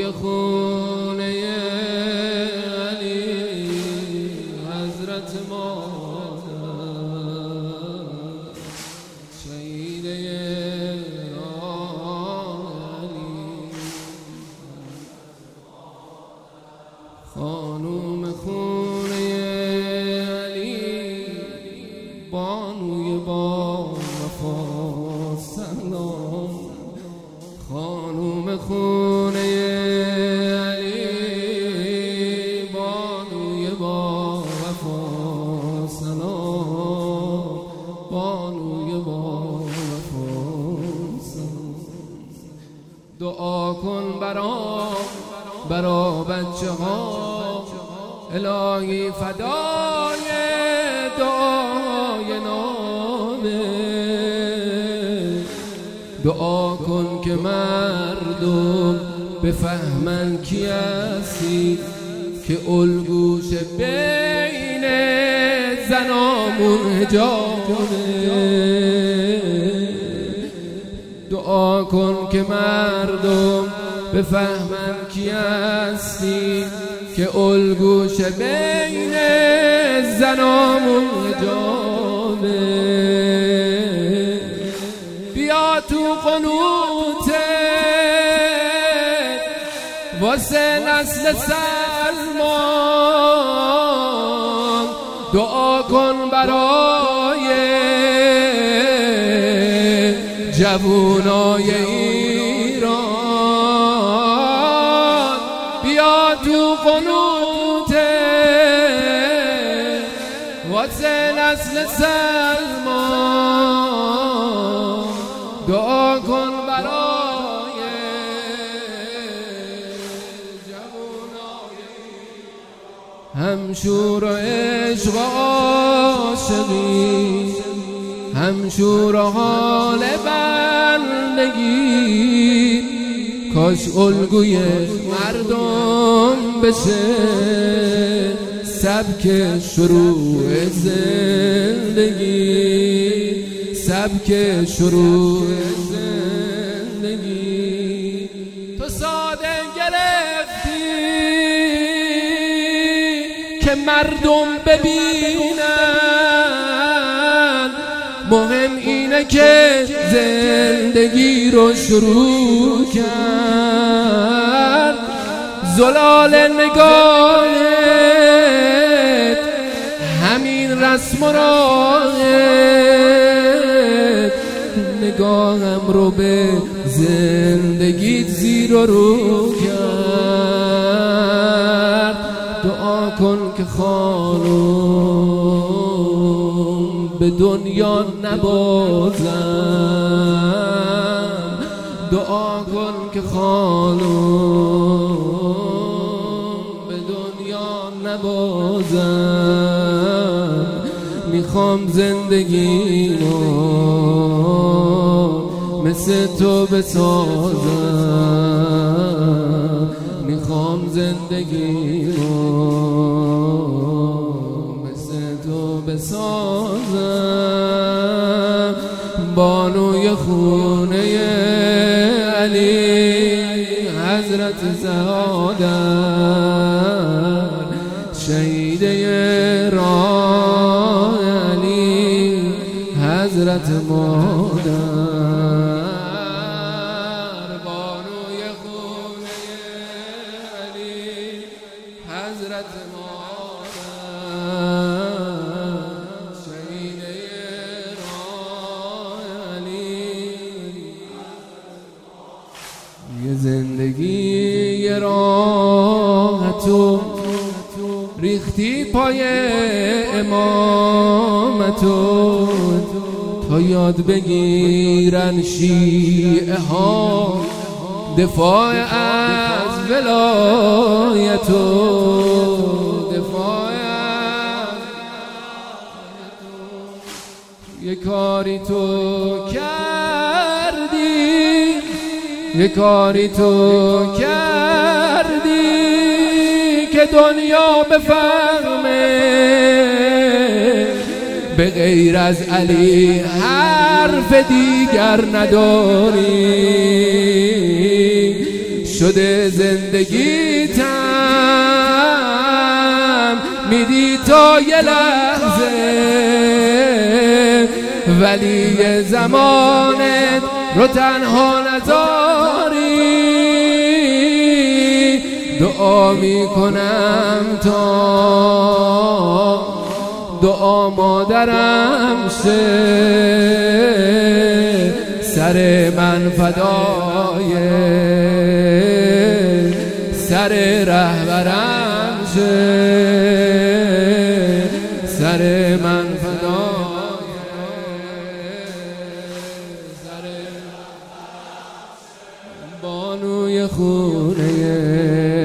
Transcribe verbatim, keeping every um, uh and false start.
بانوی خونه علی حضرت مادر شهیده علی خانوم خونه علی بانوی با وفا سلام خانوم خونه علی بانوی با وفا سلام بانوی با وفا سلام دعا کن برا برا بچه ها الهی فدای دعای نامه دعا کن که مردم بفهمن کی هستی که الگوش بین زنامون حجابه دعا کن که مردم بفهمن کی هستی که الگوش بین زنامون حجابه بیا تو قنوتت واسه نسل سلمان دعا کن برای جوونای ایران بیا تو قنوتت واسه نسل سلمان دعا کن برای جوانای همشور و عشق و عاشقی همشور و حال بندگی کاش الگوی مردم بشه سبک شروع زندگی سبک شروع زندگی تو ساده گرفتی که مردم ببینن مهم اینه که زندگی رو شروع کرد زلال نگاهت همین رسم و راهت نگاهم رو به زندگیت زیر و رو کرد دعا کن که خانم به دنیا نبازم دعا کن که خانم به دنیا نبازم میخوام زندگیمو مثل تو بسازم میخوام زندگیمو مثل تو بسازم بانوی خونه علی حضرت سعادت شهیده راه علی حضرت مادر بانوی خونه علی حضرت مادر شهیده راه علی یه زندگی راحتو ریختی پای امامتو تا یاد بگیرن شیعه ها دفاع از ولایتو دفاع از یه کاری تو کردی یه کاری تو کردی که دنیا بفهمه به غیر از علی حرف دیگر نداری شده زندگیتم، میدی تا یه لحظه ولی یه زمانت رو تنها نذاری. دعا میکنم تا دعا مادرم شه، سر من فدای سر رهبرم شه، سر من فدای سر بانوی خونه